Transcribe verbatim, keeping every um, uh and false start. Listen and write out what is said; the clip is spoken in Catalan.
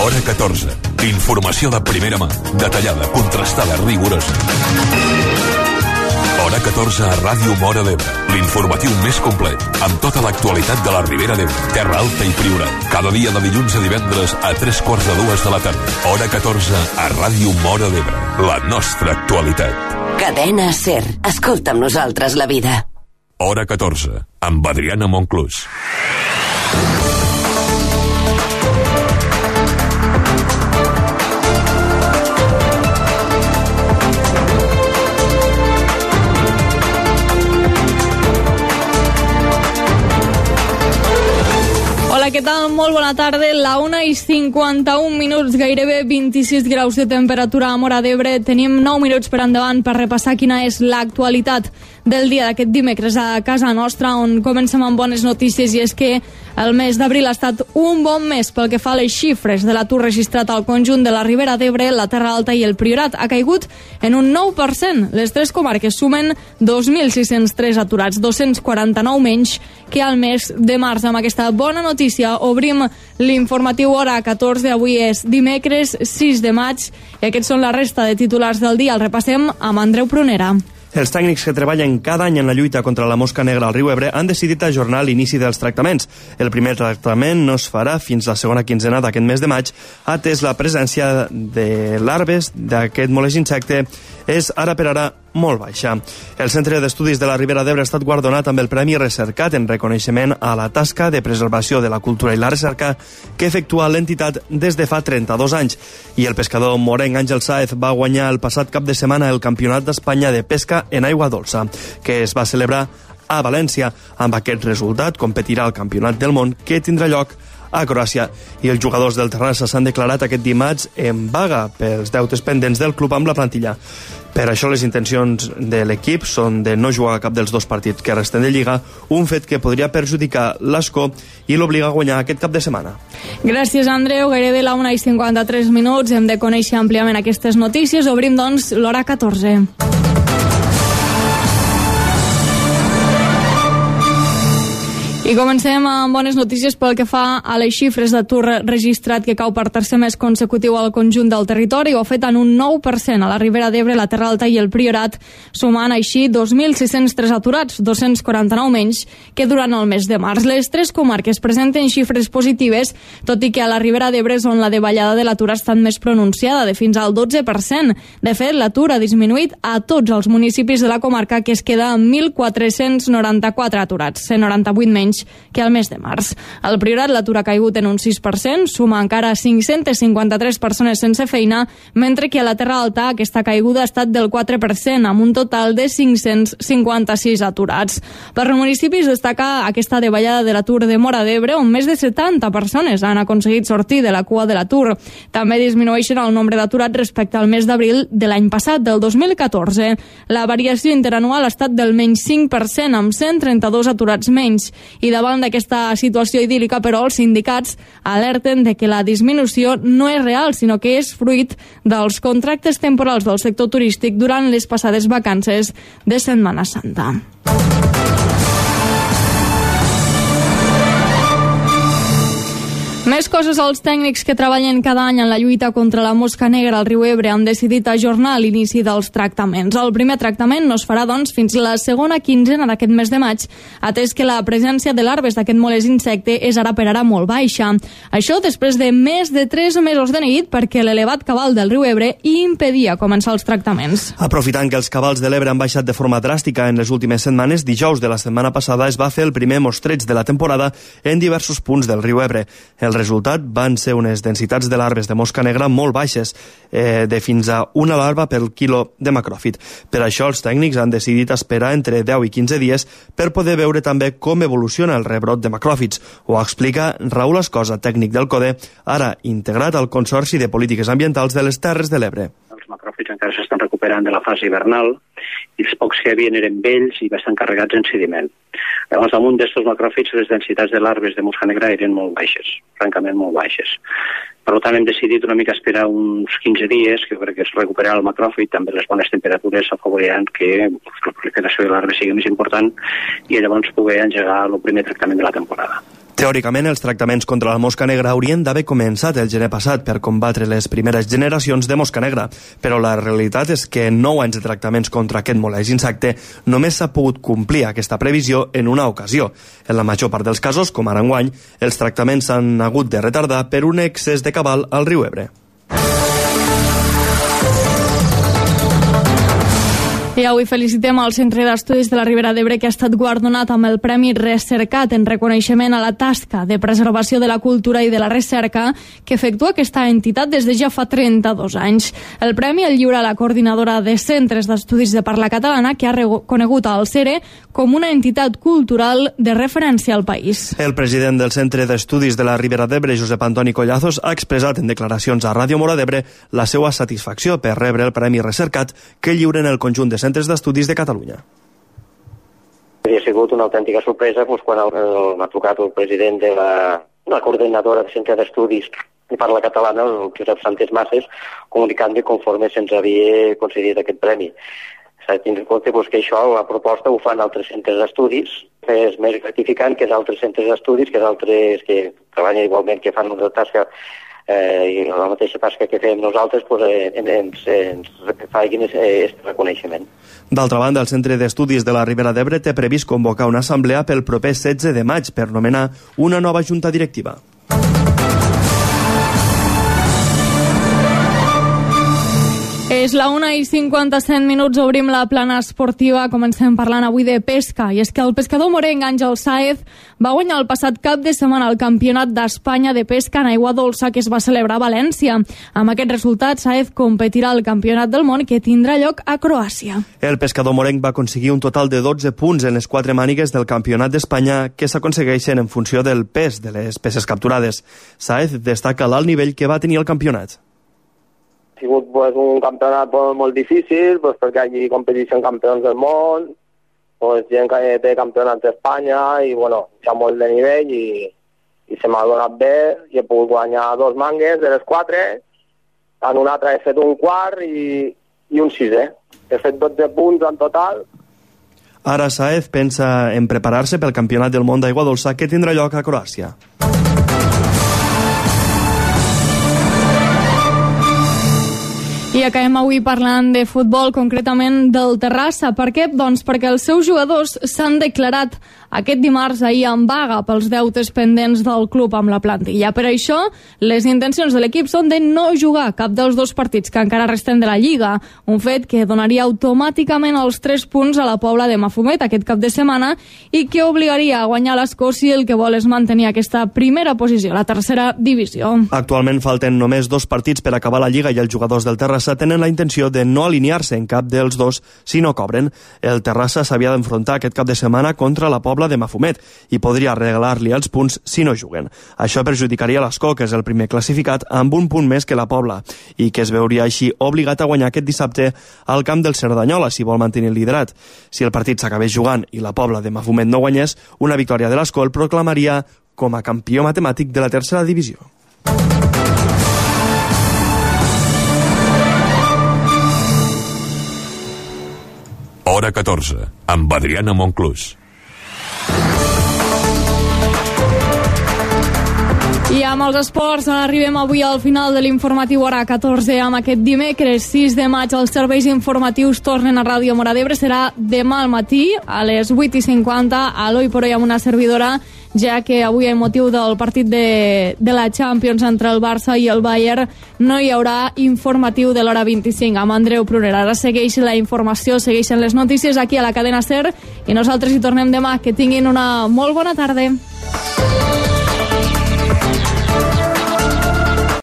Hora catorze. Informació de primera mà, detallada, contrastada, rigorosa. Hora catorze a Ràdio Móra d'Ebre. L'informatiu més complet, amb tota l'actualitat de la Ribera d'Ebre, Terra Alta i Priorat. Cada dia de dilluns a divendres a tres quarts de dues de la tarda. Hora catorze a Ràdio Móra d'Ebre. La nostra actualitat. Cadena SER. Escolta amb nosaltres la vida. Hora catorze, amb Adriana Monclús. Hola, què tal? Molt bona tarda. La una i cinquanta-un minuts, gairebé vint-i-sis graus de temperatura a Móra d'Ebre. Tenim nou minuts per endavant per repassar quina és l'actualitat del dia d'aquest dimecres a casa nostra, on comencem amb bones notícies, i és que el mes d'abril ha estat un bon mes pel que fa a les xifres de l'atur registrat al conjunt de la Ribera d'Ebre, la Terra Alta i el Priorat. Ha caigut en un nou per cent. Les tres comarques sumen dos mil sis-cents tres aturats, dos-cents quaranta-nou menys que al mes de març. Amb aquesta bona notícia obrim l'informatiu Hora catorze. Avui és dimecres sis de maig i aquests són la resta de titulars del dia. El repassem amb Andreu Prunera. Els tècnics que treballen cada any en la lluita contra la mosca negra al riu Ebre han decidit ajornar l'inici dels tractaments. El primer tractament no es farà fins la segona quinzena d'aquest mes de maig, atès la presència de larves d'aquest molest insecte és ara per ara molt baixa. El Centre d'Estudis de la Ribera d'Ebre ha estat guardonat amb el Premi Recercat en reconeixement a la tasca de preservació de la cultura i la recerca que efectua l'entitat des de fa trenta-dos anys. I el pescador morenc Àngel Sáez va guanyar el passat cap de setmana el Campionat d'Espanya de Pesca en aigua dolça, que es va celebrar a València. Amb aquest resultat competirà al Campionat del Món, que tindrà lloc a Croàcia. I els jugadors del Terrassa s'han declarat aquest dimarts en vaga pels deutes pendents del club amb la plantilla. Per això les intencions de l'equip són de no jugar cap dels dos partits que resten de Lliga, un fet que podria perjudicar l'Escó i l'obliga a guanyar aquest cap de setmana. Gràcies, Andreu. Gairebé la una i cinquanta-tres minuts. Hem de conèixer àmpliament aquestes notícies. Obrim, doncs, l'Hora catorze. I comencem amb bones notícies pel que fa a les xifres d'atur registrat, que cau per tercer mes consecutiu al conjunt del territori. Ho ha fet en un nou per cent a la Ribera d'Ebre, la Terra Alta i el Priorat, sumant així dos mil sis-cents tres aturats, dos-cents quaranta-nou menys que durant el mes de març. Les tres comarques presenten xifres positives, tot i que a la Ribera d'Ebre és on la davallada de l'atur ha estat més pronunciada, de fins al dotze per cent. De fet, l'atur ha disminuït a tots els municipis de la comarca, que es queda amb mil quatre-cents noranta-quatre aturats, cent noranta-vuit menys que al mes de març. Al Priorat l'atur ha caigut en un sis per cent, suma encara cinc-centes cinquanta-tres persones sense feina, mentre que a la Terra Alta aquesta caiguda ha estat del quatre per cent, amb un total de cinc-cents cinquanta-sis aturats. Per municipis destaca aquesta davallada de l'atur de Móra d'Ebre, on més de setanta persones han aconseguit sortir de la cua de l'atur. També disminueixen el nombre d'aturats respecte al mes d'abril de l'any passat, del dos mil catorze. La variació interanual ha estat del menys cinc per cent, amb cent trenta-dos aturats menys. I davant d'aquesta situació idíl·lica, però, els sindicats alerten de que la disminució no és real, sinó que és fruit dels contractes temporals del sector turístic durant les passades vacances de Setmana Santa. Més coses. Els tècnics que treballen cada any en la lluita contra la mosca negra al riu Ebre han decidit ajornar l'inici dels tractaments. El primer tractament no es farà, doncs, fins la segona quinzena d'aquest mes de maig, atès que la presència de larves d'aquest molest insecte és ara per ara molt baixa. Això després de més de tres mesos de neguit, perquè l'elevat cabal del riu Ebre impedia començar els tractaments. Aprofitant que els cabals de l'Ebre han baixat de forma dràstica en les últimes setmanes, dijous de la setmana passada es va fer el primer mostreig de la temporada en diversos punts del riu Ebre. El resultat van ser unes densitats de larves de mosca negra molt baixes, eh, de fins a una larva per quilo de macròfit. Per això els tècnics han decidit esperar entre deu i quinze dies per poder veure també com evoluciona el rebrot de macròfits. Ho explica Raül Escosa, tècnic del CODE, ara integrat al Consorci de Polítiques Ambientals de les Terres de l'Ebre. Els macròfits encara s'estan recuperant de la fase hivernal i els pocs que hi havia eren vells i bastant carregats en sediment. Llavors, damunt d'aquests macròfits, les densitats de larves de mosca negra eren molt baixes, francament molt baixes. Per tant, hem decidit una mica esperar uns quinze dies, que crec que es recuperarà el macròfit, també les bones temperatures afavoriran que la proliferació de larves sigui més important i llavors poder engegar el primer tractament de la temporada. Teòricament, els tractaments contra la mosca negra haurien d'haver començat el gener passat per combatre les primeres generacions de mosca negra, però la realitat és que nou anys de tractaments contra aquest moleix insecte només s'ha pogut complir aquesta previsió en una ocasió. En la major part dels casos, com ara enguany, els tractaments s'han hagut de retardar per un excés de cabal al riu Ebre. I avui felicitem al Centre d'Estudis de la Ribera d'Ebre, que ha estat guardonat amb el Premi Recercat en reconeixement a la tasca de preservació de la cultura i de la recerca que efectua aquesta entitat des de ja fa trenta-dos anys. El premi el lliura la coordinadora de Centres d'Estudis de Parla Catalana, que ha reconegut al CERE com una entitat cultural de referència al país. El president del Centre d'Estudis de la Ribera d'Ebre, Josep Antoni Collazos, ha expressat en declaracions a Ràdio Mora d'Ebre la seva satisfacció per rebre el Premi Recercat que lliuren el conjunt de centres d'estudis de Catalunya. Ha sigut una autèntica sorpresa doncs, quan m'ha trucat el president de la, la coordinadora del Centre d'Estudis de Parla Catalana, el Josep Santes Masses, comunicant-me conforme se'ns havia concedit aquest premi. S'ha de tenir en compte doncs, que això, la proposta, ho fan altres centres d'estudis. És més gratificant que altres centres d'estudis, que altres que treballen igualment, que fan una tasca Eh, i la mateixa tasca que fem nosaltres pues, eh, ens, ens facin aquest reconeixement. D'altra banda, el Centre d'Estudis de la Ribera d'Ebre té previst convocar una assemblea pel proper setze de maig per nomenar una nova junta directiva. És la una i cinquanta-set minuts, obrim la plana esportiva. Comencem parlant avui de pesca, i és que el pescador morenc Àngel Sáez va guanyar el passat cap de setmana el Campionat d'Espanya de Pesca en aigua dolça que es va celebrar a València. Amb aquest resultat, Sáez competirà al Campionat del Món que tindrà lloc a Croàcia. El pescador morenc va aconseguir un total de dotze punts en les quatre mànigues del Campionat d'Espanya que s'aconsegueixen en funció del pes de les peces capturades. Sáez destaca l'alt nivell que va tenir el campionat. Ha sigut pues, un campionat pues, molt difícil, pues, perquè allí competeixen campions del món, pues, gent que té campionats d'Espanya i bueno, hi ha molt de nivell i, i se m'ha donat bé i he pogut guanyar dos mangues de les quatre, en una altra he fet un quart i, i un sisè. He fet dotze punts en total. Ara Sáez pensa en preparar-se pel Campionat del Món d'Aigua Dolça que tindrà lloc a Croàcia. I acabem avui parlant de futbol, concretament del Terrassa. Per què? Doncs perquè els seus jugadors s'han declarat aquest dimarts ahir en vaga pels deutes pendents del club amb la plantilla. Per això, les intencions de l'equip són de no jugar cap dels dos partits que encara resten de la Lliga, un fet que donaria automàticament els tres punts a la Pobla de Mafumet aquest cap de setmana i que obligaria a guanyar l'Escó si el que vol és mantenir aquesta primera posició, la tercera divisió. Actualment falten només dos partits per acabar la Lliga i els jugadors del Terrassa tenen la intenció de no alinear-se en cap dels dos si no cobren. El Terrassa s'havia d'enfrontar aquest cap de setmana contra la Pobla de Mafumet i podria regalar-li els punts si no juguen. Això perjudicaria l'Escó, que és el primer classificat amb un punt més que la Pobla i que es veuria així obligat a guanyar aquest dissabte al camp del Cerdanyola si vol mantenir el liderat. Si el partit s'acabés jugant i la Pobla de Mafumet no guanyés, una victòria de l'Escó el proclamaria com a campió matemàtic de la tercera divisió. Hora catorze, amb Adriana Monclús. I amb els esports arribem avui al final de l'informatiu Hora catorze. Amb aquest dimecres sis de maig els serveis informatius tornen a Ràdio Mora d'Ebre. Serà demà al matí a les vuit i cinquanta a l'Oi por Hoy amb una servidora, ja que avui, amb motiu del partit de, de la Champions entre el Barça i el Bayern, no hi haurà informatiu de l'hora vint-i-cinc amb Andreu Prunera. Ara segueix la informació, segueixen les notícies aquí a la cadena SER i nosaltres hi tornem demà. Que tinguin una molt bona tarda.